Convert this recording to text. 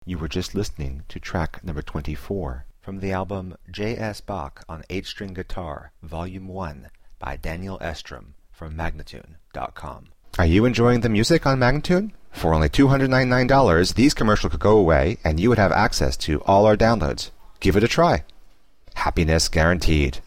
You were just listening to track number 24 from the album J.S. Bach on 8-String Guitar, Volume 1 by Daniel Estrom from Magnatune.com. Are you enjoying the music on Magnatune? For only $299, these commercials could go away and you would have access to all our downloads. Give it a try. Happiness guaranteed.